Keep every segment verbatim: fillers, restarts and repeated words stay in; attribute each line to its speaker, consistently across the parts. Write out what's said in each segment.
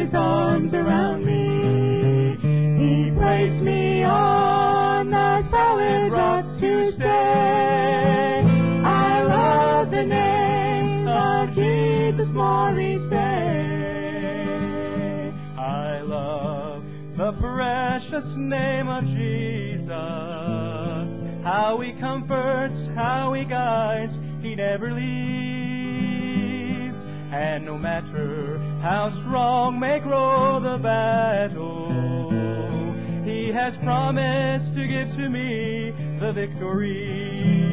Speaker 1: His arms around me. He placed me on the solid rock to stay. I love the name of Jesus more each day. I love the precious name of Jesus. How He comforts, how He guides, He never leaves. And no matter how strong may grow the battle, He has promised to give to me the victory.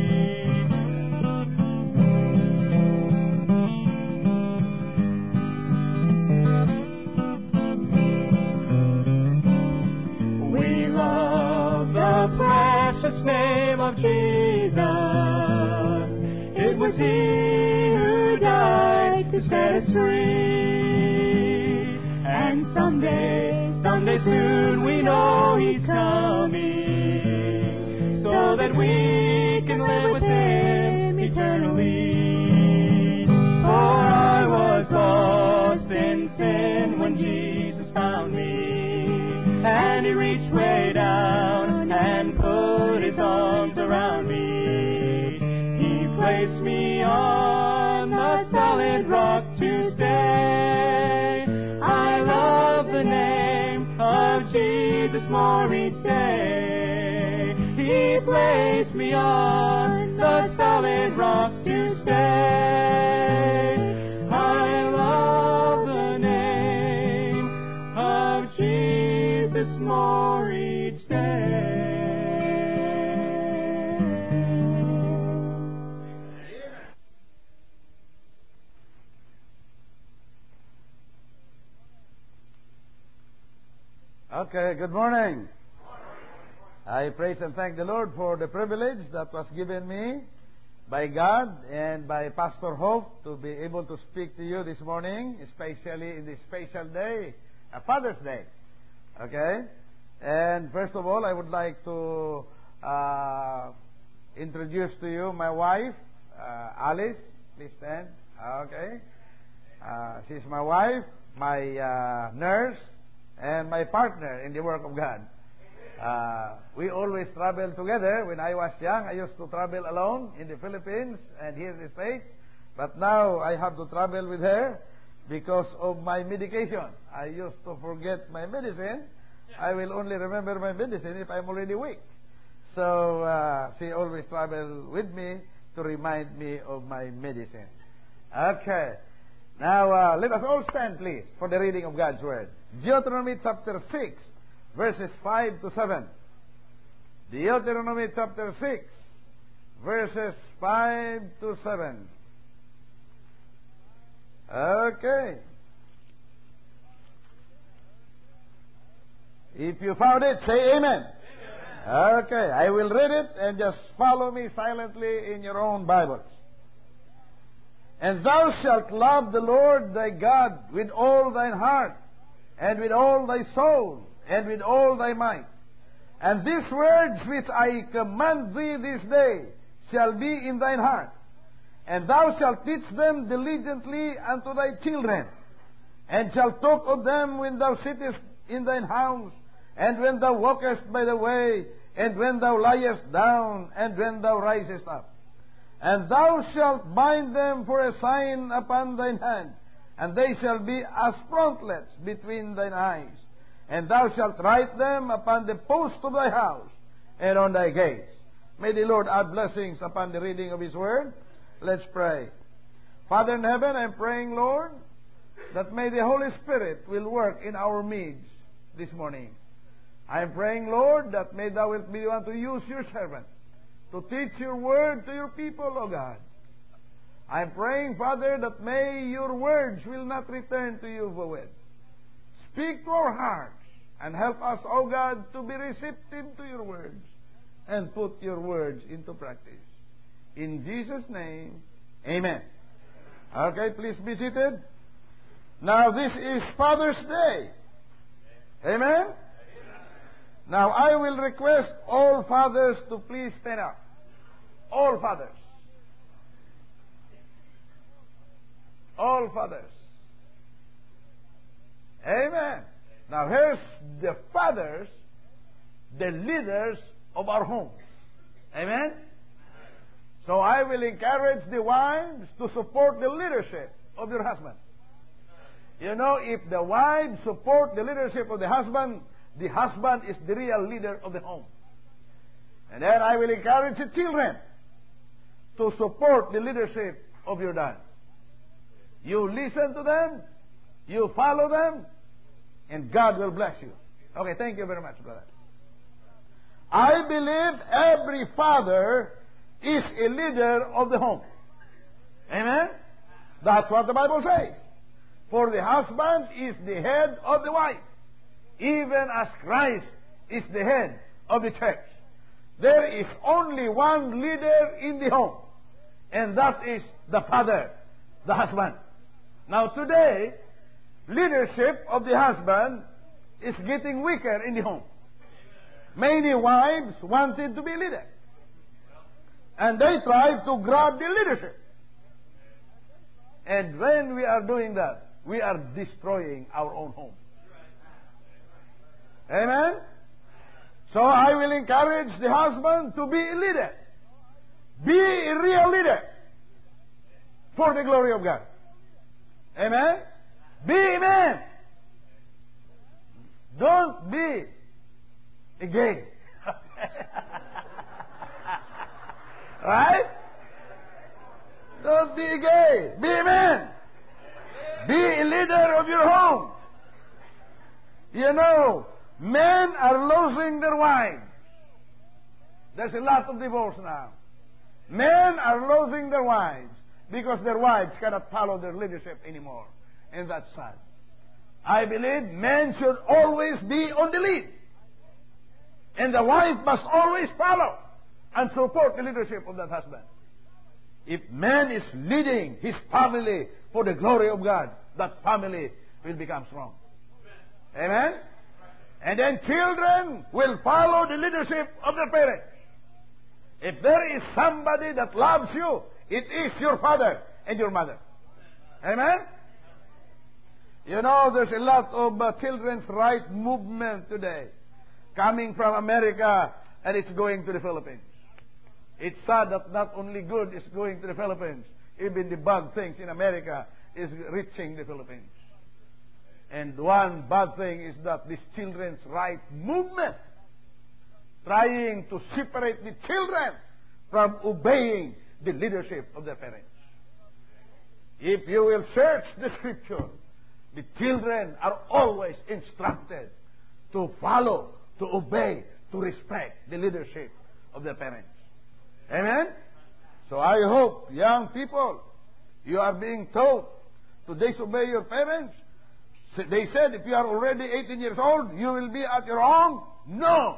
Speaker 1: We love the precious name of Jesus. It was He who died to set us free. And someday, someday soon we know He's coming, so that we can live with Him eternally. For I was lost in sin when Jesus found me, and He reached way down and put His arms around me. He placed me on the solid rock to stay. I love the name of Jesus more each day. He placed me on the solid rock to stay. I love the name of Jesus more each day.
Speaker 2: Okay, good morning. I praise and thank the Lord for the privilege that was given me by God and by Pastor Hope to be able to speak to you this morning, especially in this special day, a Father's Day. Okay? And first of all, I would like to uh, introduce to you my wife, uh, Alice. Please stand. Okay? Uh, she's my wife, my uh, nurse, and my partner in the work of God. Uh, we always travel together. When I was young, I used to travel alone in the Philippines and here in the States. But now I have to travel with her because of my medication. I used to forget my medicine. I will only remember my medicine if I'm already weak. So uh, she always travels with me to remind me of my medicine. Okay. Now uh, let us all stand, please, for the reading of God's Word. Deuteronomy chapter six, verses five to seven. Deuteronomy chapter six, verses five to seven. Okay. If you found it, say amen. Amen. Okay, I will read it and just follow me silently in your own Bibles. And thou shalt love the Lord thy God with all thine heart, and with all thy soul, and with all thy might. And these words which I command thee this day shall be in thine heart, and thou shalt teach them diligently unto thy children, and shalt talk of them when thou sittest in thine house, and when thou walkest by the way, and when thou liest down, and when thou risest up. And thou shalt bind them for a sign upon thine hand, and they shall be as frontlets between thine eyes. And thou shalt write them upon the post of thy house, and on thy gates. May the Lord add blessings upon the reading of His Word. Let's pray. Father in heaven, I'm praying, Lord, that may the Holy Spirit will work in our midst this morning. I'm praying, Lord, that may thou wilt be the one to use your servant to teach your word to your people, O God. I'm praying, Father, that may your words will not return to you void. Speak to our hearts and help us, O God, to be receptive to your words and put your words into practice. In Jesus' name, amen. Okay, please be seated. Now, this is Father's Day. Amen? Now, I will request all fathers to please stand up. All fathers. All fathers. Amen. Now here's the fathers, the leaders of our home. Amen? So I will encourage the wives to support the leadership of your husband. You know, if the wives support the leadership of the husband, the husband is the real leader of the home. And then I will encourage the children to support the leadership of your dad. You listen to them, you follow them, and God will bless you. Okay, thank you very much, brother. I believe every father is a leader of the home. Amen? That's what the Bible says. For the husband is the head of the wife, even as Christ is the head of the church. There is only one leader in the home, and that is the father, the husband. Now today, leadership of the husband is getting weaker in the home. Many wives wanted to be leader, and they tried to grab the leadership. And when we are doing that, we are destroying our own home. Amen? So I will encourage the husband to be a leader. Be a real leader for the glory of God. Amen? Be a man. Don't be a gay. Right? Don't be a gay. Be a man. Be a leader of your home. You know, men are losing their wives. There's a lot of divorce now. Men are losing their wives because their wives cannot follow their leadership anymore. And that's sad. I believe men should always be on the lead. And the wife must always follow and support the leadership of that husband. If man is leading his family for the glory of God, that family will become strong. Amen? And then children will follow the leadership of their parents. If there is somebody that loves you, it is your father and your mother. Amen? You know, there's a lot of uh, children's right movement today coming from America, and it's going to the Philippines. It's sad that not only good is going to the Philippines, even the bad things in America is reaching the Philippines. And one bad thing is that this children's right movement trying to separate the children from obeying the leadership of their parents. If you will search the scripture, the children are always instructed to follow, to obey, to respect the leadership of their parents. Amen? So I hope, young people, you are being told to disobey your parents. They said if you are already eighteen years old, you will be at your own. No.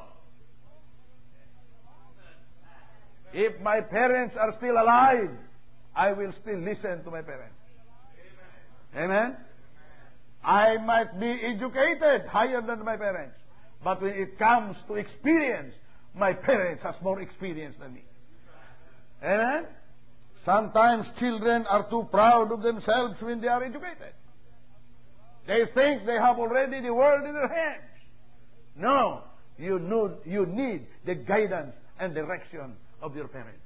Speaker 2: If my parents are still alive, I will still listen to my parents. Amen? I might be educated higher than my parents, but when it comes to experience, my parents has more experience than me. Amen? Sometimes children are too proud of themselves when they are educated. They think they have already the world in their hands. No. You know, you need the guidance and direction of your parents.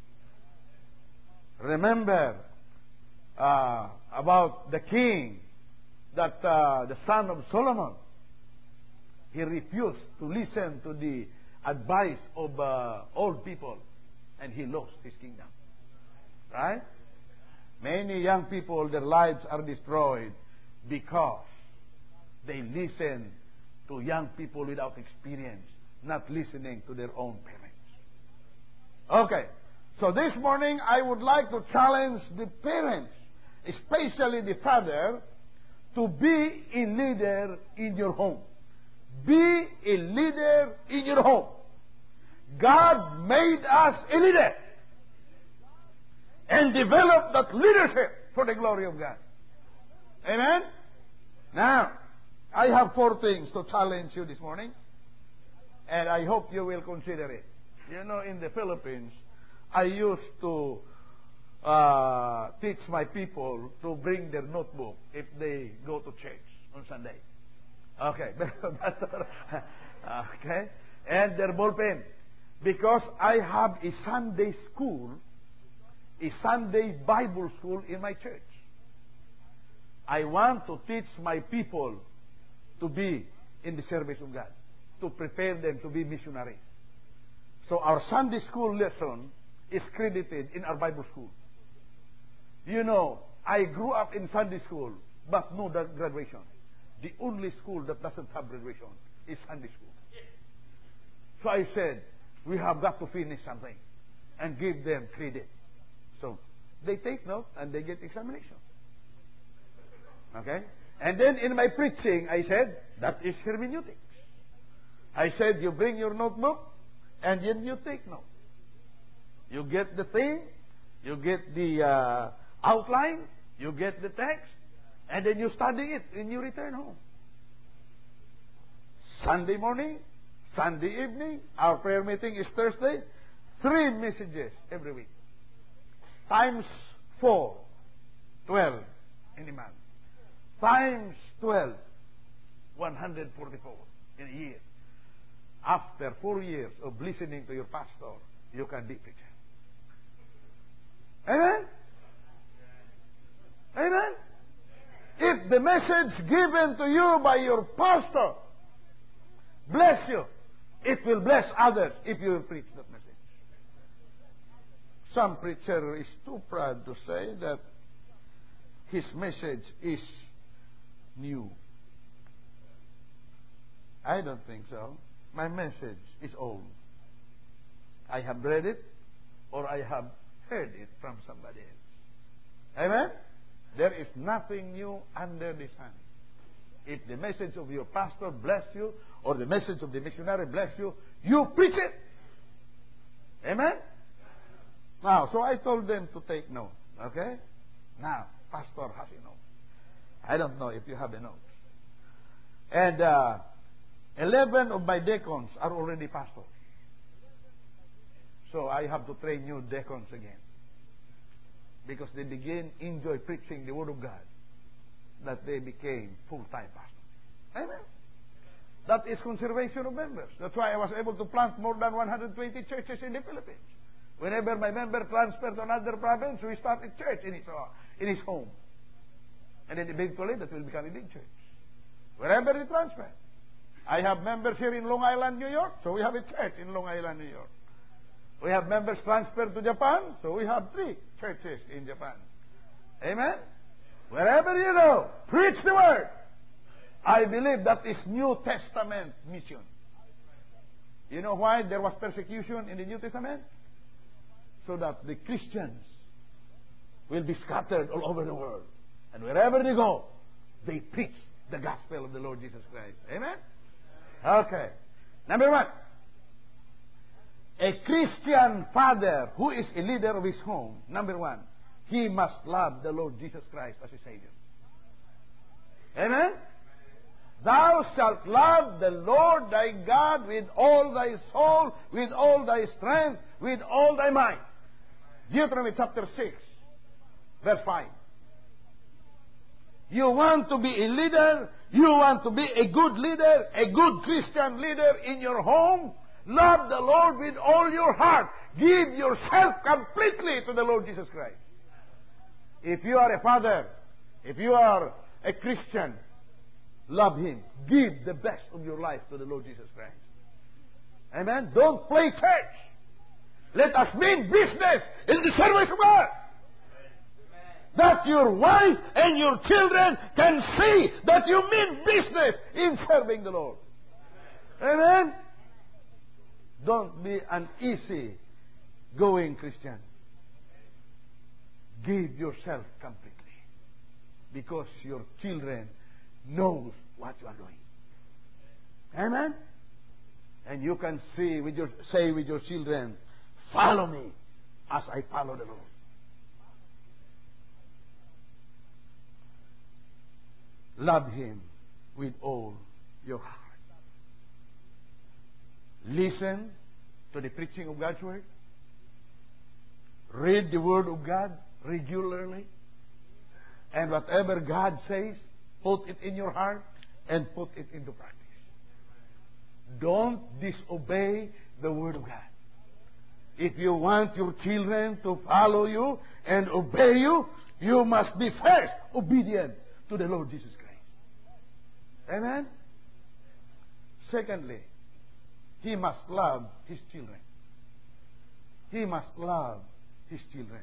Speaker 2: Remember uh, about the king, that uh, the son of Solomon, he refused to listen to the advice of uh, old people, and he lost his kingdom. Right? Many young people, their lives are destroyed because they listen to young people without experience, not listening to their own parents. Okay, so this morning I would like to challenge the parents, especially the father, to be a leader in your home. Be a leader in your home. God made us a leader and developed that leadership for the glory of God. Amen? Now, I have four things to challenge you this morning, and I hope you will consider it. You know, in the Philippines, I used to uh, teach my people to bring their notebook if they go to church on Sunday. Okay. Okay. And their ball pen. Because I have a Sunday school, a Sunday Bible school in my church. I want to teach my people to be in the service of God, to prepare them to be missionaries. So our Sunday school lesson is credited in our Bible school. You know, I grew up in Sunday school, but no graduation. The only school that doesn't have graduation is Sunday school. So I said, we have got to finish something and give them credit. So they take note and they get examination. Okay? And then in my preaching, I said, that is hermeneutics. I said, you bring your notebook and then you take note. You get the thing, you get the uh, outline, you get the text, and then you study it and you return home. Sunday morning, Sunday evening, our prayer meeting is Thursday. Three messages every week. Times four, twelve in a month. Times twelve, one hundred forty-four in a year. After four years of listening to your pastor, you can be preacher. Amen? Amen? If the message given to you by your pastor bless you, it will bless others if you will preach that message. Some preacher is too proud to say that his message is new. I don't think so. My message is old. I have read it or I have heard it from somebody else. Amen? There is nothing new under the sun. If the message of your pastor bless you or the message of the missionary bless you, you preach it. Amen? Now, so I told them to take note. Okay? Now, pastor has a note. I don't know if you have a note. And uh, eleven of my deacons are already pastors. So I have to train new deacons again. Because they begin enjoy preaching the Word of God, that they became full-time pastors. Amen? That is conservation of members. That's why I was able to plant more than one hundred twenty churches in the Philippines. Whenever my member transferred to another province, we started church in his, uh, in his home. And then eventually that will become a big church. Wherever they transfer. I have members here in Long Island, New York, so we have a church in Long Island, New York. We have members transferred to Japan, so we have three churches in Japan. Amen? Wherever you go, preach the Word. I believe that is New Testament mission. You know why there was persecution in the New Testament? So that the Christians will be scattered all over the world. And wherever they go, they preach the gospel of the Lord Jesus Christ. Amen? Okay. Number one. A Christian father who is a leader of his home, number one, he must love the Lord Jesus Christ as a Savior. Amen? Thou shalt love the Lord thy God with all thy soul, with all thy strength, with all thy might. Deuteronomy chapter six, verse five. You want to be a leader, you want to be a good leader, a good Christian leader in your home, love the Lord with all your heart. Give yourself completely to the Lord Jesus Christ. If you are a father, if you are a Christian, love Him. Give the best of your life to the Lord Jesus Christ. Amen? Don't play church. Let us mean business in the service of God. That your wife and your children can see that you mean business in serving the Lord. Amen? Don't be an easy going Christian. Give yourself completely. Because your children knows what you are doing. Amen? And you can see with your, say with your children, follow me as I follow the Lord. Love Him with all your heart. Listen to the preaching of God's Word. Read the Word of God regularly. And whatever God says, put it in your heart. and put it into practice. Don't disobey the Word of God. If you want your children to follow you and obey you, you must be first obedient to the Lord Jesus Christ. Amen? Secondly, he must love his children. He must love his children.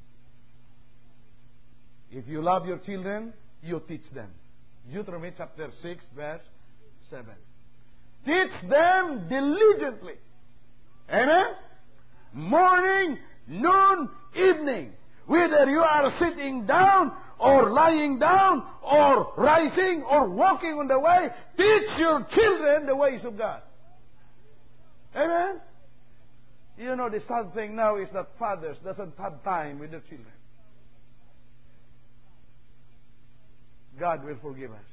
Speaker 2: If you love your children, you teach them. Deuteronomy chapter six, verse seven. Teach them diligently. Amen? Morning, noon, evening. Whether you are sitting down or lying down or rising or walking on the way, teach your children the ways of God. Amen? You know, the sad thing now is that fathers doesn't have time with their children. God will forgive us.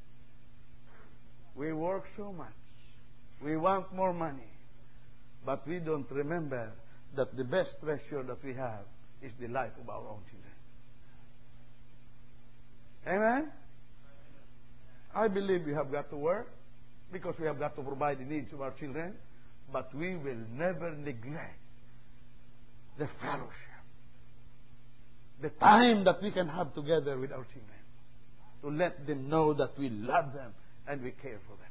Speaker 2: We work so much. We want more money. But we don't remember that the best treasure that we have is the life of our own children. Amen? I believe we have got to work because we have got to provide the needs of our children, but we will never neglect the fellowship, the time that we can have together with our children, to let them know that we love them and we care for them.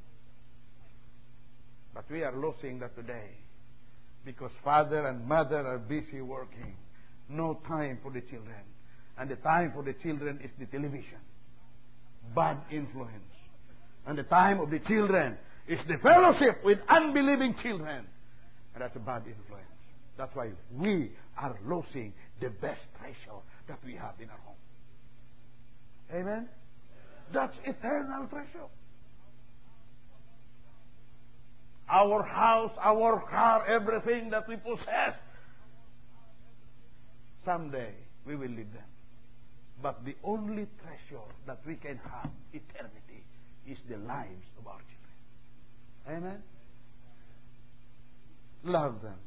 Speaker 2: But we are losing that today because father and mother are busy working. No time for the children. And the time for the children is the television. Bad influence. And the time of the children is the fellowship with unbelieving children. And that's a bad influence. That's why we are losing the best treasure that we have in our home. Amen? That's eternal treasure. Our house, our car, everything that we possess, someday we will leave them. But the only treasure that we can have, eternity, is the lives of our children. Amen? Love them.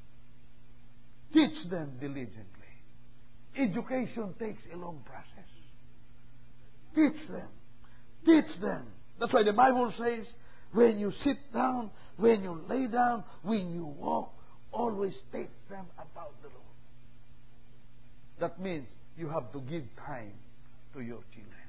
Speaker 2: Teach them diligently. Education takes a long process. Teach them. Teach them. That's why the Bible says, when you sit down, when you lay down, when you walk, always teach them about the Lord. That means you have to give time to your children.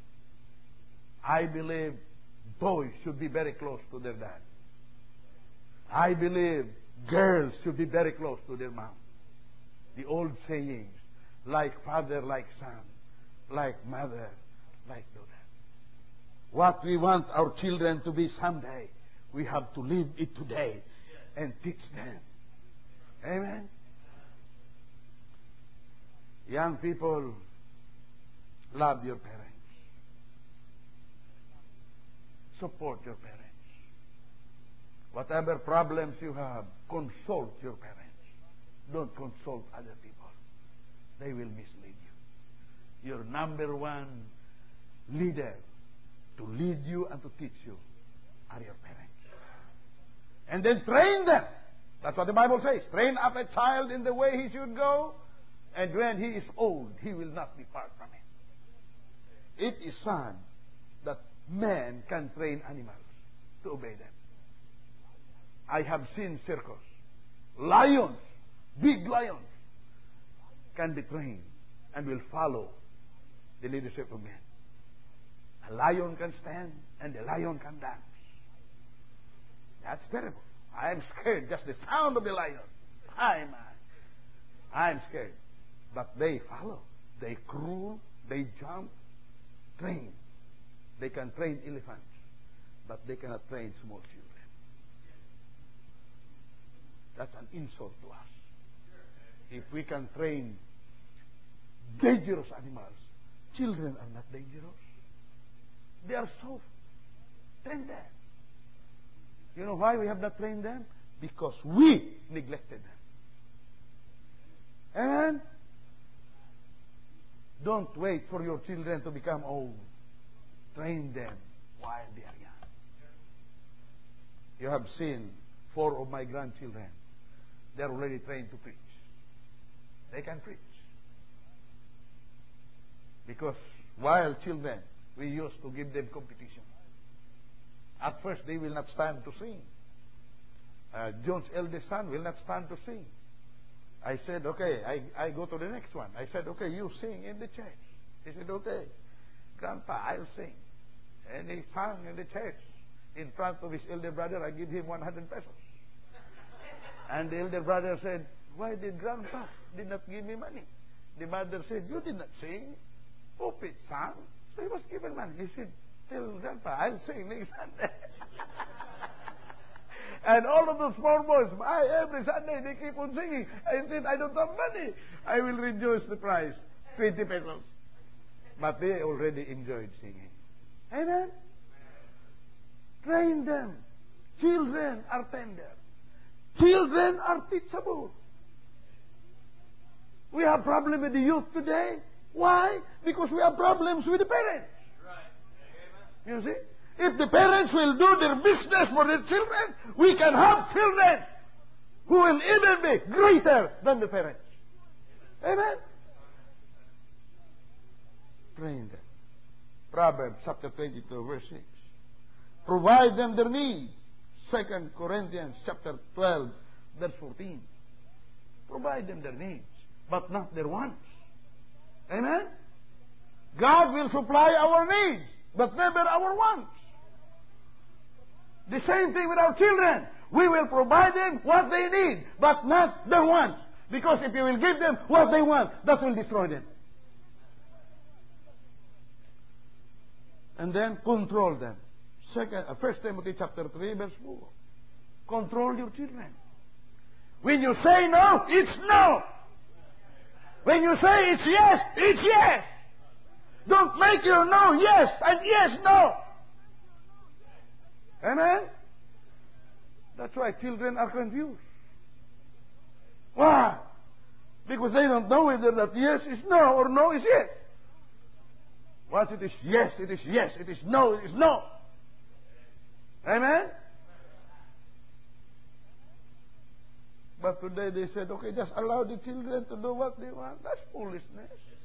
Speaker 2: I believe boys should be very close to their dad. I believe girls should be very close to their mom. The old sayings, like father, like son, like mother, like daughter. What we want our children to be someday, we have to live it today and teach them. Amen? Young people, love your parents. Support your parents. Whatever problems you have, consult your parents. Don't consult other people. They will mislead you. Your number one leader to lead you and to teach you are your parents. And then train them. That's what the Bible says. Train up a child in the way he should go, and when he is old, he will not depart from it. It is sad that man can train animals to obey them. I have seen circus. Lions, big lions, can be trained and will follow the leadership of men. A lion can stand and the lion can dance. That's terrible. I am scared. Just the sound of the lion. I'm, I'm scared. But they follow. They crawl. They jump. Train. They can train elephants. But they cannot train small children. That's an insult to us. If we can train dangerous animals, children are not dangerous. They are soft. Train them. You know why we have not trained them? Because we neglected them. Amen? Don't wait for your children to become old. Train them while they are young. You have seen four of my grandchildren. They are already trained to preach. They can preach. Because while children, we used to give them competition. At first, they will not stand to sing. Uh, John's eldest son will not stand to sing. I said, okay, I, I go to the next one. I said, okay, you sing in the church. He said, okay, Grandpa, I'll sing. And he sang in the church. In front of his elder brother, I give him one hundred pesos. And the elder brother said, why did Grandpa did not give me money? The mother said, you did not sing. Pulpit sang. So he was given money. He said, tell Grandpa, I'll sing next Sunday. And all of those small boys, I, every Sunday they keep on singing. I said, I don't have money. I will reduce the price, twenty pesos. But they already enjoyed singing. Amen? Train them. Children are tender. Children are teachable. We have problem with the youth today. Why? Because we have problems with the parents. You see? If the parents will do their business for their children, we can have children who will even be greater than the parents. Amen? Train them. Proverbs chapter twenty-two, verse six. Provide them their needs. Second Corinthians chapter twelve, verse fourteen. Provide them their needs, but not their wants. Amen? God will supply our needs, but never our wants. The same thing with our children. We will provide them what they need, but not their wants. Because if you will give them what they want, that will destroy them. And then control them. Second, uh, First Timothy chapter three, verse four. Control your children. When you say no, it's no. When you say it's yes, it's yes. Don't make your no yes and yes no. Amen? That's why children are confused. Why? Because they don't know whether that yes is no or no is yes. Once it is yes, it is yes. It is no, it is no. Amen? But today they said, okay, just allow the children to do what they want. That's foolishness.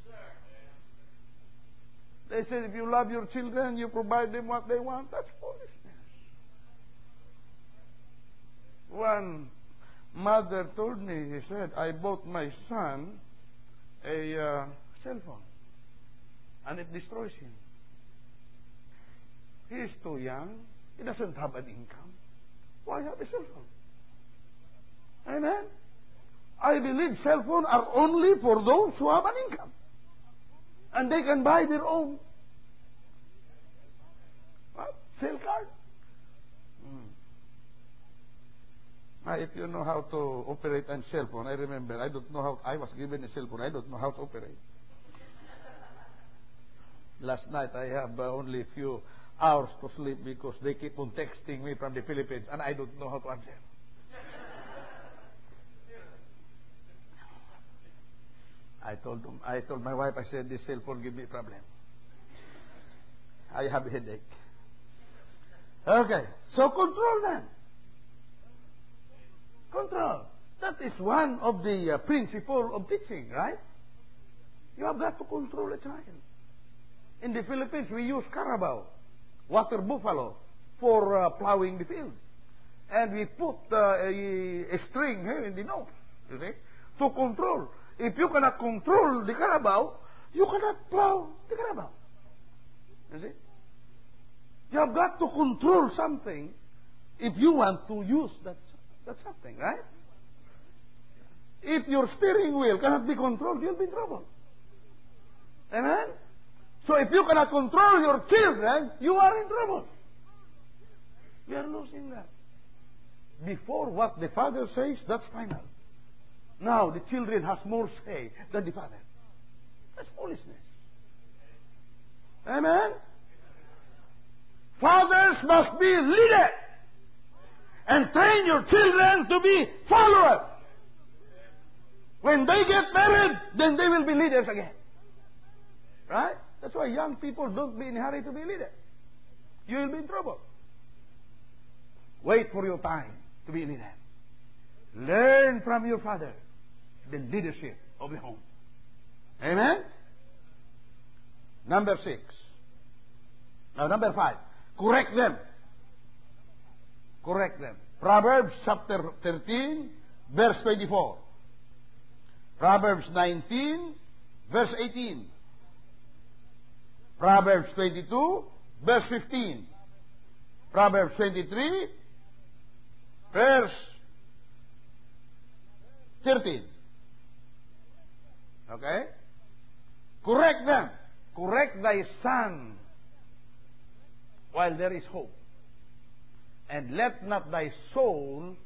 Speaker 2: They said, if you love your children, you provide them what they want. That's foolishness. One mother told me, he said, I bought my son a uh, cell phone. And it destroys him. He is too young. He doesn't have an income. Why have a cell phone? Amen? I believe cell phones are only for those who have an income. And they can buy their own what? Cell card. Hmm. Now, if you know how to operate a cell phone, I remember, I don't know how, I was given a cell phone, I don't know how to operate. Last night, I have uh, only a few hours to sleep because they keep on texting me from the Philippines and I don't know how to answer. I told them, I told my wife, I said, this cell phone give me a problem. I have a headache. Okay, so control them. Control. That is one of the uh, principles of teaching, right? You have got to control a child. In the Philippines, we use carabao, water buffalo, for uh, plowing the field. And we put uh, a, a string here in the nose, you see, to control. If you cannot control the carabao, you cannot plow the carabao. You see? You have got to control something if you want to use that, that something, right? If your steering wheel cannot be controlled, you'll be in trouble. Amen? So if you cannot control your children, you are in trouble. We are losing that. Before what the father says, that's final. Now the children has more say than the father. That's foolishness. Amen? Fathers must be leaders. And train your children to be followers. When they get married, then they will be leaders again. Right? That's why young people don't be in a hurry to be leaders. You will be in trouble. Wait for your time to be a leader. Learn from your father the leadership of the home. Amen? Number six. Now, number five, correct them. Correct them. Proverbs chapter thirteen, verse twenty-four. Proverbs nineteen, verse eighteen. Proverbs twenty-two, verse fifteen. Proverbs twenty-three, verse thirteen. Okay? Correct them. Correct thy son while there is hope. And let not thy soul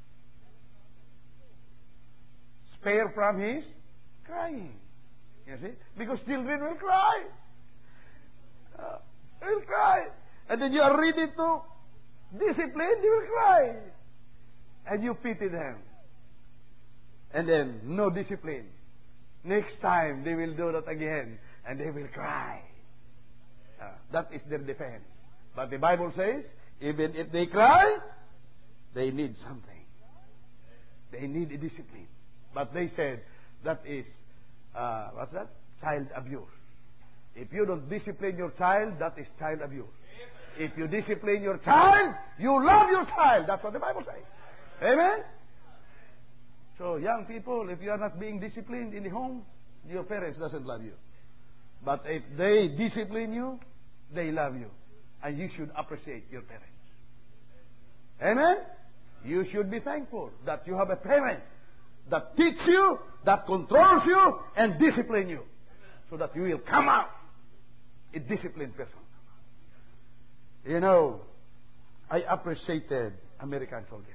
Speaker 2: spare from his crying. You see? Because children will cry. Uh, they will cry. And then you are ready to discipline, they will cry. And you pity them. And then, no discipline. Next time, they will do that again. And they will cry. Uh, that is their defense. But the Bible says, even if they cry, they need something. They need a discipline. But they said, that is, uh, what's that? Child abuse. If you don't discipline your child, that is child abuse. If you discipline your child, you love your child. That's what the Bible says. Amen? So, young people, if you are not being disciplined in the home, your parents doesn't love you. But if they discipline you, they love you. And you should appreciate your parents. Amen? You should be thankful that you have a parent that teaches you, that controls you, and discipline you. So that you will come out a disciplined person. You know, I appreciated American soldiers.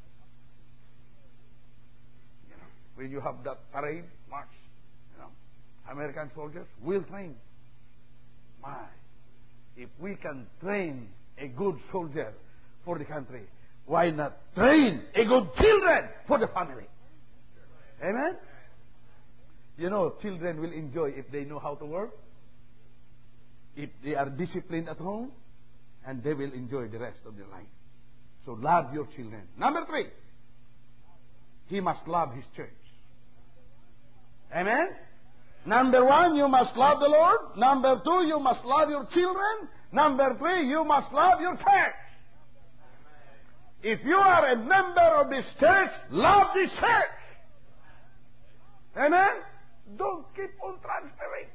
Speaker 2: You know, when you have that parade, march, you know, American soldiers will train. My, if we can train a good soldier for the country, why not train a good children for the family? Amen? You know, children will enjoy if they know how to work, if they are disciplined at home, and they will enjoy the rest of their life. So love your children. Number three, he must love his church. Amen? Number one, you must love the Lord. Number two, you must love your children. Number three, you must love your church. If you are a member of this church, love this church. Amen? Don't keep on transferring.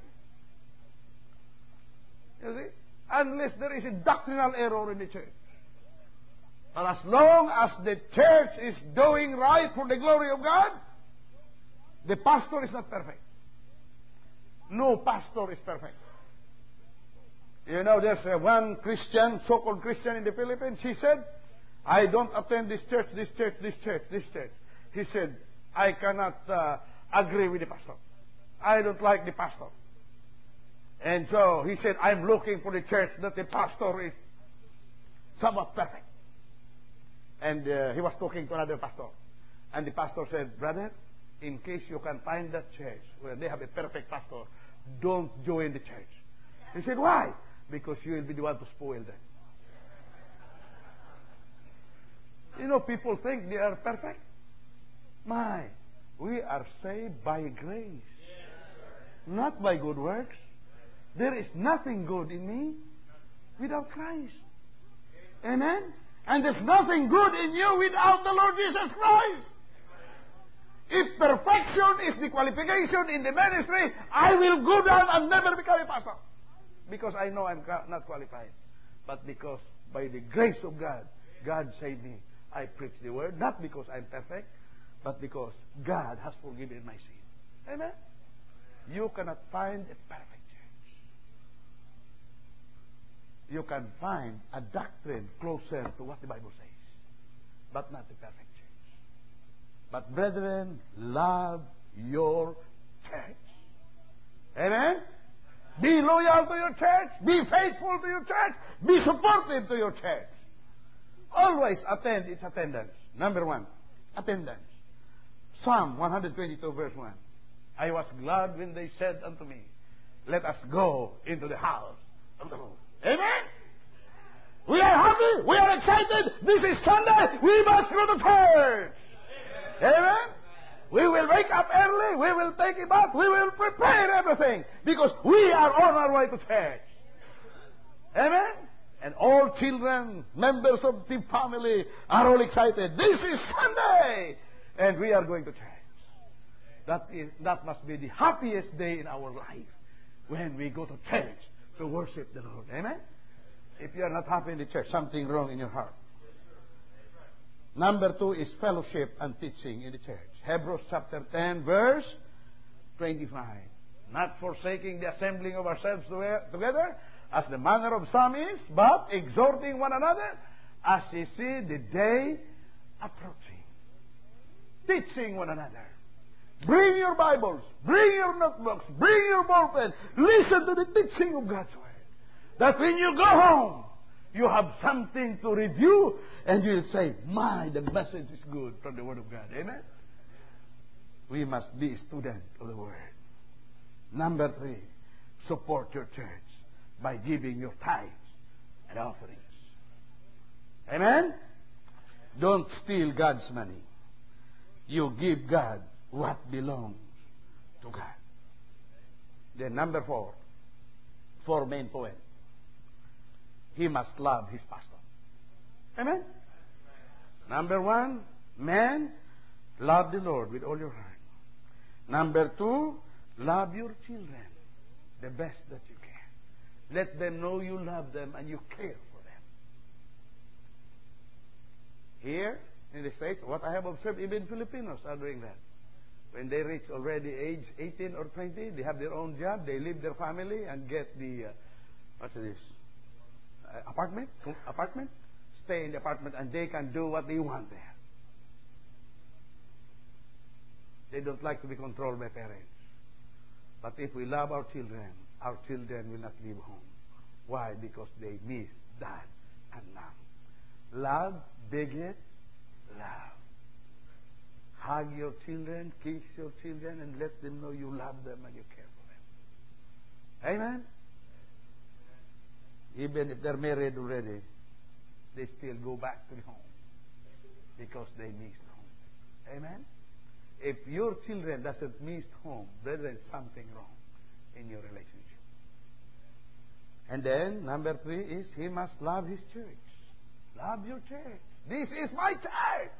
Speaker 2: You see? Unless there is a doctrinal error in the church. But as long as the church is doing right for the glory of God, the pastor is not perfect. No pastor is perfect. You know, there's a one Christian, so-called Christian in the Philippines. He said, I don't attend this church, this church, this church, this church. He said, I cannot uh, agree with the pastor. I don't like the pastor. And so he said, I'm looking for the church that the pastor is somewhat perfect. And uh, he was talking to another pastor. And the pastor said, brother, in case you can find that church where they have a perfect pastor, don't join the church. He said, why? Because you will be the one to spoil them. You know, people think they are perfect. My, we are saved by grace, not by good works. There is nothing good in me without Christ. Amen? And there's nothing good in you without the Lord Jesus Christ. If perfection is the qualification in the ministry, I will go down and never become a pastor. Because I know I'm not qualified. But because by the grace of God, God saved me. I preach the word, not because I'm perfect, but because God has forgiven my sin. Amen? You cannot find a perfect church. You can find a doctrine closer to what the Bible says, but not the perfect church. But brethren, love your church. Amen? Be loyal to your church. Be faithful to your church. Be supportive to your church. Always attend its attendance. Number one, attendance. Psalm one twenty-two verse one. I was glad when they said unto me, let us go into the house of the Lord. Amen? We are happy. We are excited. This is Sunday. We must go to church. Amen? We will wake up early. We will take a bath. We will prepare everything because we are on our way to church. Amen? And all children, members of the family are all excited. This is Sunday! And we are going to church. That is, that must be the happiest day in our life, when we go to church to worship the Lord. Amen? If you are not happy in the church, something wrong in your heart. Number two is fellowship and teaching in the church. Hebrews chapter ten, verse twenty-five. Not forsaking the assembling of ourselves together, as the manner of some is, but exhorting one another, as ye see the day approaching. Teaching one another. Bring your Bibles, bring your notebooks, bring your ballpen. Listen to the teaching of God's Word. That when you go home, you have something to review, and you'll say, my, the message is good from the Word of God. Amen? We must be students of the Word. Number three, support your church by giving your tithes and offerings. Amen? Don't steal God's money. You give God what belongs to God. Then number four, four main points. He must love his pastor. Amen? Number one, man, love the Lord with all your heart. Number two, love your children the best that you can. Let them know you love them and you care for them. Here in the States, what I have observed, even Filipinos are doing that. When they reach already age eighteen or twenty, they have their own job, they leave their family and get the, uh, what's this, uh, apartment, apartment, stay in the apartment, and they can do what they want there. They don't like to be controlled by parents. But if we love our children, our children will not leave home. Why? Because they miss dad and mom. Love begets love. Hug your children, kiss your children, and let them know you love them and you care for them. Amen? Even if they're married already, they still go back to the home because they miss home. Amen? If your children doesn't miss home, then there's something wrong in your relationship. And then, number three is he must love his church. Love your church. This is my church.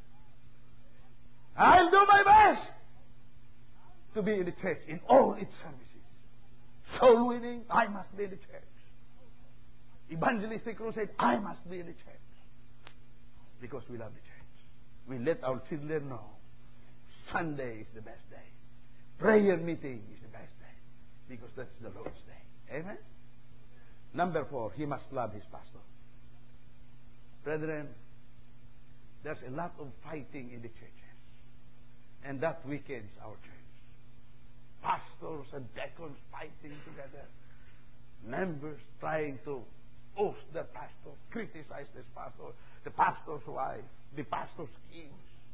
Speaker 2: I'll do my best to be in the church in all its services. Soul winning, I must be in the church. Evangelistic crusade, I must be in the church. Because we love the church. We let our children know Sunday is the best day. Prayer meeting is the best day. Because that's the Lord's day. Amen? Number four, he must love his pastor. Brethren, there's a lot of fighting in the churches. And that weakens our church. Pastors and deacons fighting together. Members trying to oust their pastor, criticize this pastor, the pastor's wife, the pastor's kids.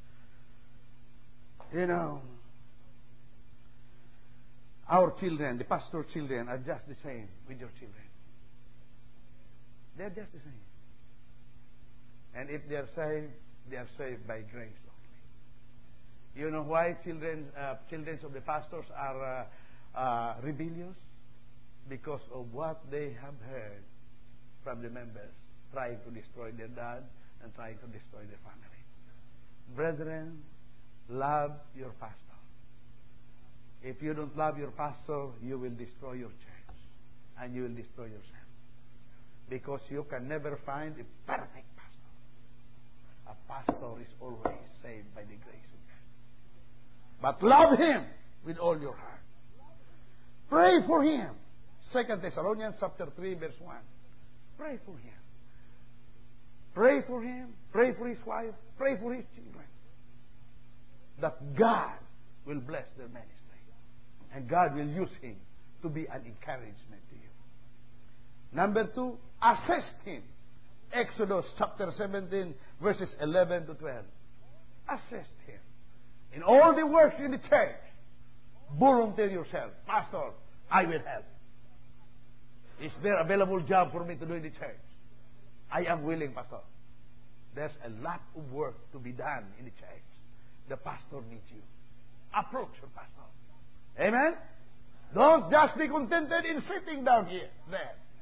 Speaker 2: You know, our children, the pastor's children, are just the same with your children. They're just the same. And if they are saved, they are saved by grace only. You know why children, uh, children of the pastors are uh, uh, rebellious? Because of what they have heard from the members trying to destroy their dad and trying to destroy their family. Brethren, love your pastor. If you don't love your pastor, you will destroy your church and you will destroy yourself. Because you can never find a perfect pastor. A pastor is always saved by the grace of God. But love him with all your heart. Pray for him. Second Thessalonians chapter three, verse one. Pray for him. Pray for him. Pray for his wife. Pray for his children. That God will bless their ministry. And God will use him to be an encouragement to you. Number two, assist him. Exodus chapter seventeen, verses eleven to twelve. Assist him. In all the works in the church, volunteer yourself. Pastor, I will help. Is there available job for me to do in the church? I am willing, Pastor. There's a lot of work to be done in the church. The pastor needs you. Approach your pastor. Amen? Don't just be contented in sitting down here, there.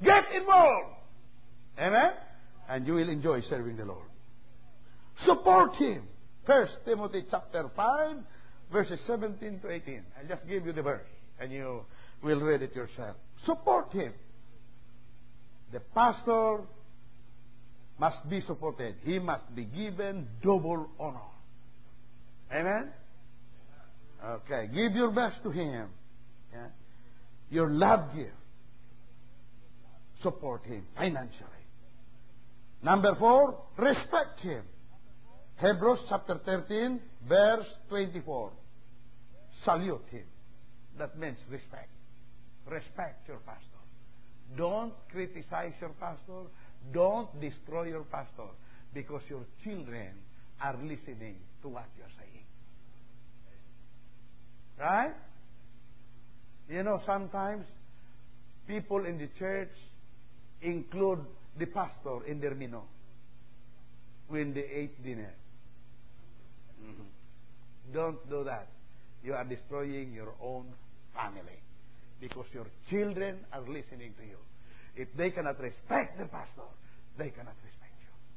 Speaker 2: Get involved. Amen? And you will enjoy serving the Lord. Support him. First Timothy chapter five, verses seventeen to eighteen. I'll just give you the verse, and you will read it yourself. Support him. The pastor must be supported. He must be given double honor. Amen? Okay. Give your best to him. Yeah? Your love gift. Support him financially. Number four, respect him. Hebrews chapter thirteen, verse twenty-four. Salute him. That means respect. Respect your pastor. Don't criticize your pastor. Don't destroy your pastor, because your children are listening to what you're saying. Right? You know, sometimes people in the church include the pastor in their menu when they ate dinner. Mm-hmm. Don't do that. You are destroying your own family, because your children are listening to you. If they cannot respect the pastor, they cannot respect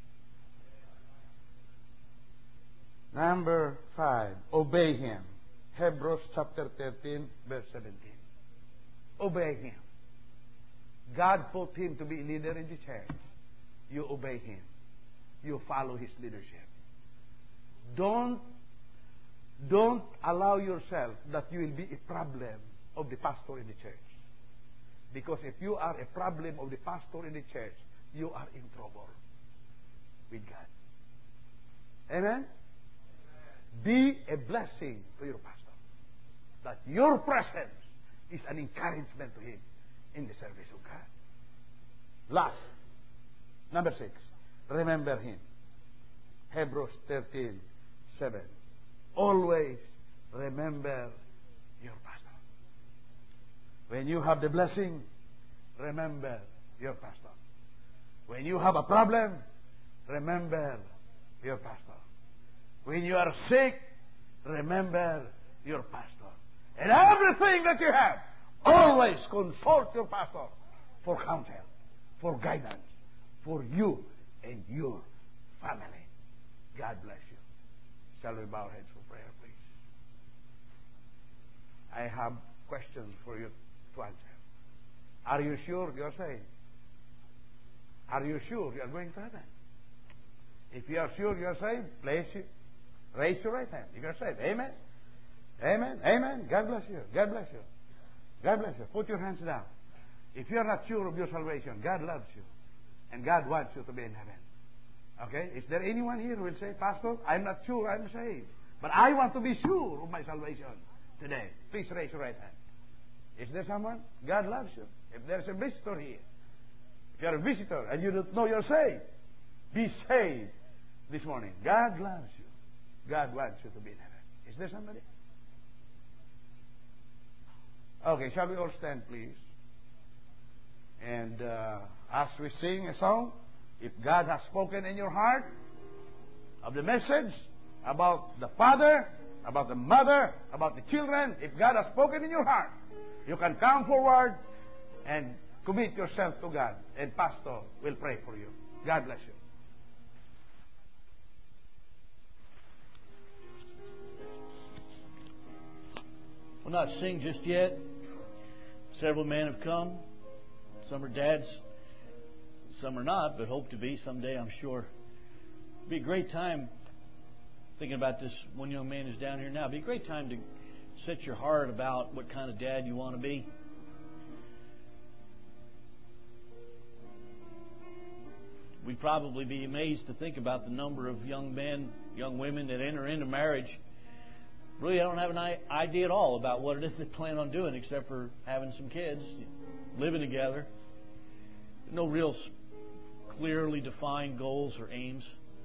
Speaker 2: you. Number five, obey him. Hebrews chapter thirteen, verse seventeen. Obey him. God put him to be leader in the church. You obey him. You follow his leadership. Don't, don't allow yourself that you will be a problem of the pastor in the church. Because if you are a problem of the pastor in the church, you are in trouble with God. Amen? Be a blessing to your pastor. That your presence is an encouragement to him in the service of God. Last, number six, remember him. Hebrews thirteen, seven. Always remember your pastor. When you have the blessing, remember your pastor. When you have a problem, remember your pastor. When you are sick, remember your pastor. And everything that you have, always consult your pastor for counsel, for guidance, for you and your family. God bless you. Shall we bow our heads for prayer, please? I have questions for you to answer. Are you sure you're saved? Are you sure you're going to heaven? If you are sure you're saved, place you, raise your right hand if you're saved. Amen. Amen. Amen. God bless you. God bless you. God bless you. Put your hands down. If you're not sure of your salvation, God loves you. And God wants you to be in heaven. Okay? Is there anyone here who will say, Pastor, I'm not sure I'm saved, but I want to be sure of my salvation today? Please raise your right hand. Is there someone? God loves you. If there's a visitor here, if you're a visitor and you don't know you're saved, be saved this morning. God loves you. God wants you to be in heaven. Is there somebody? Okay, shall we all stand, please? And uh, as we sing a song, if God has spoken in your heart of the message about the father, about the mother, about the children, if God has spoken in your heart, you can come forward and commit yourself to God, and Pastor will pray for you. God bless you.
Speaker 3: We'll not sing just yet. Several men have come. Some are dads, some are not, but hope to be someday, I'm sure. It'd be a great time, thinking about this one young man who's down here now, it'd be a great time to set your heart about what kind of dad you want to be. We'd probably be amazed to think about the number of young men, young women that enter into marriage. Really, I don't have an idea at all about what it is they plan on doing, except for having some kids, living together. No real clearly defined goals or aims.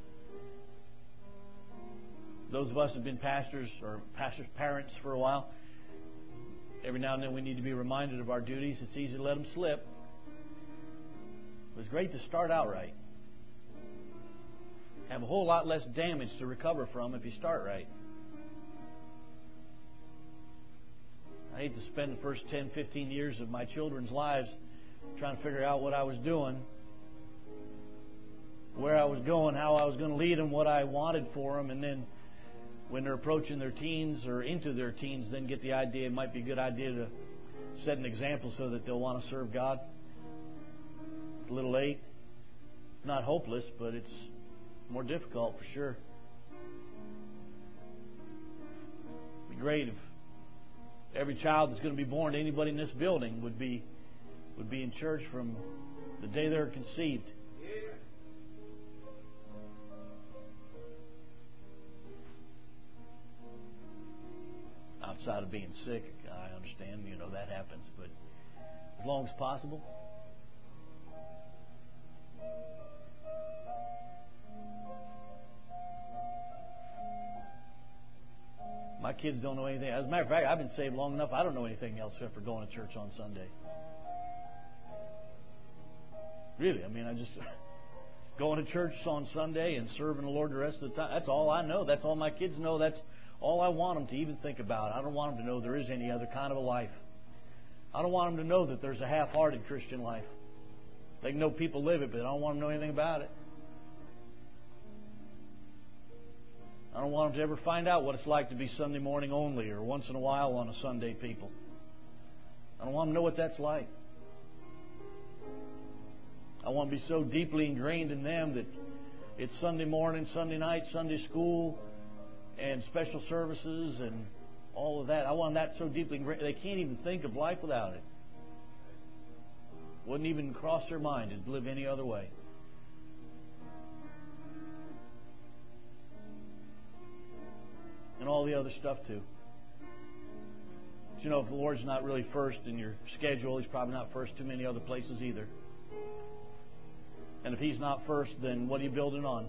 Speaker 3: Those of us who have been pastors or pastors' parents for a while, every now and then we need to be reminded of our duties. It's easy to let them slip. It's great to start out right. Have a whole lot less damage to recover from if you start right. I hate to spend the first ten, fifteen years of my children's lives trying to figure out what I was doing, where I was going, how I was going to lead them, what I wanted for them, and then when they're approaching their teens or into their teens, then get the idea it might be a good idea to set an example so that they'll want to serve God. It's a little late. It's not hopeless, but it's more difficult for sure. It'd be great if every child that's going to be born to anybody in this building would be would be in church from the day they were conceived. Outside of being sick, I understand, you know, that happens, but as long as possible. My kids don't know anything. As a matter of fact, I've been saved long enough, I don't know anything else except for going to church on Sunday. Really, I mean, I just going to church on Sunday and serving the Lord the rest of the time. That's all I know. That's all my kids know. That's all I want them to even think about. I don't want them to know there is any other kind of a life. I don't want them to know that there's a half-hearted Christian life. They know people live it, but I don't want them to know anything about it. I don't want them to ever find out what it's like to be Sunday morning only or once in a while on a Sunday people. I don't want them to know what that's like. I want to be so deeply ingrained in them that it's Sunday morning, Sunday night, Sunday school, and special services and all of that. I want that so deeply ingrained they can't even think of life without it. Wouldn't even cross their mind to live any other way. And all the other stuff too. But you know, if the Lord's not really first in your schedule, He's probably not first too many other places either. And if He's not first, then what are you building on?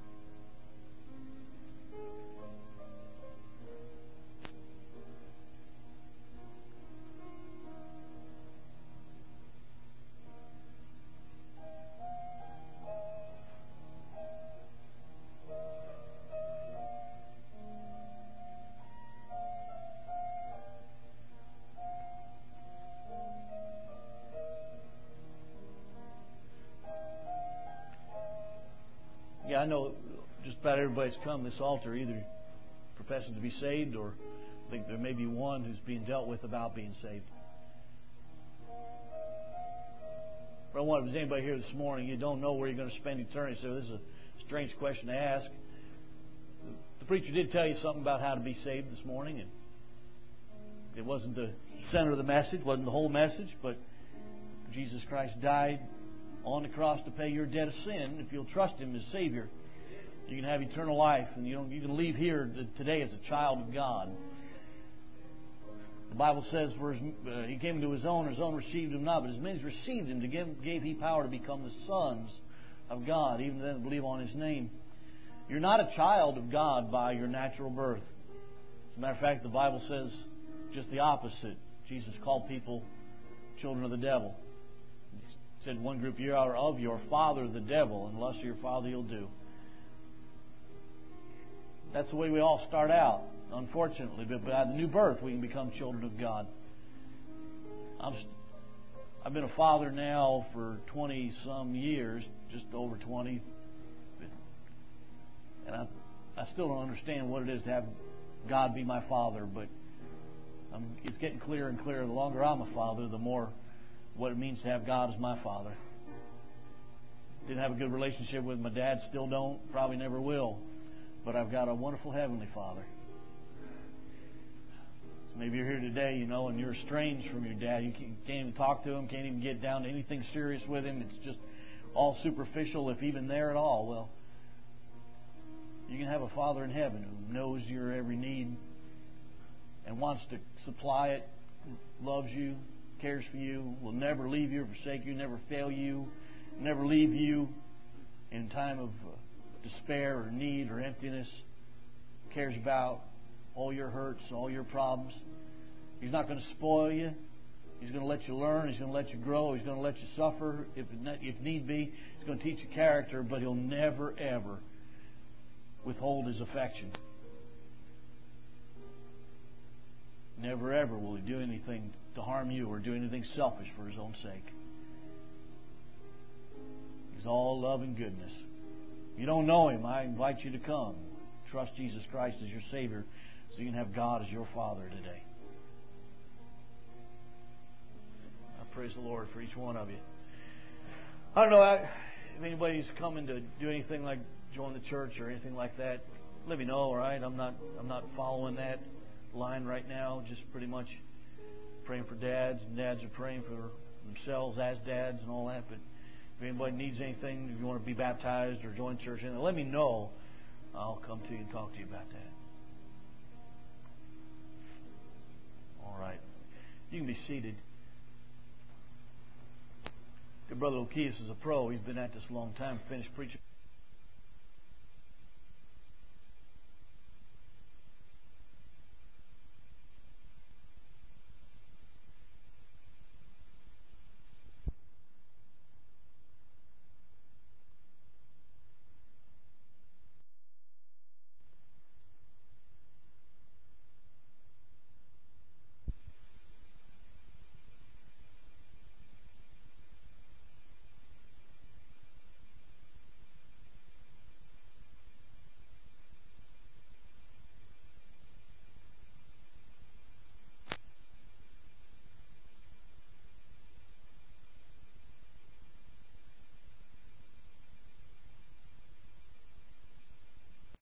Speaker 3: I know just about everybody's come to this altar either professing to be saved or I think there may be one who's being dealt with about being saved. But I wonder if there's anybody here this morning, you don't know where you're going to spend eternity, so this is a strange question to ask. The preacher did tell you something about how to be saved this morning, and it wasn't the center of the message, wasn't the whole message, but Jesus Christ died on the cross to pay your debt of sin. If you'll trust Him as Savior, you can have eternal life, and you, don't, you can leave here today as a child of God. The Bible says, for his, uh, He came to His own, His own received Him not, but as many as received Him, to give, gave He power to become the sons of God, even them that believe on His name. You're not a child of God by your natural birth. As a matter of fact, the Bible says just the opposite. Jesus called people children of the devil. Said one group, you are of your father the devil, and lust of your father you'll do. That's the way we all start out, unfortunately. But by the new birth, we can become children of God. I'm, I've been a father now for twenty-some years, just over twenty. And I, I still don't understand what it is to have God be my father, but I'm, it's getting clearer and clearer. The longer I'm a father, the more what it means to have God as my father. Didn't have a good relationship with my dad, still don't, probably never will. But I've got a wonderful Heavenly Father. So maybe you're here today, you know, and you're estranged from your dad. You can't even talk to him, can't even get down to anything serious with him. It's just all superficial, if even there at all. Well, you can have a Father in heaven who knows your every need and wants to supply it, loves you, cares for you, will never leave you or forsake you, never fail you, never leave you in time of uh, despair or need or emptiness, cares about all your hurts, all your problems. He's not going to spoil you. He's going to let you learn. He's going to let you grow. He's going to let you suffer if, if need be. He's going to teach you character, but He'll never, ever withhold His affection. Never, ever will He do anything to harm you or do anything selfish for His own sake. He's all love and goodness. If you don't know Him, I invite you to come. Trust Jesus Christ as your Savior so you can have God as your Father today. I praise the Lord for each one of you. I don't know if anybody's coming to do anything like join the church or anything like that. Let me know, all right? I'm not I'm not following that line right now. Just pretty much praying for dads, and dads are praying for themselves as dads and all that. But if anybody needs anything, if you want to be baptized or join church, let me know. I'll come to you and talk to you about that. All right. You can be seated. Your brother Lucius is a pro. He's been at this a long time. Finished preaching.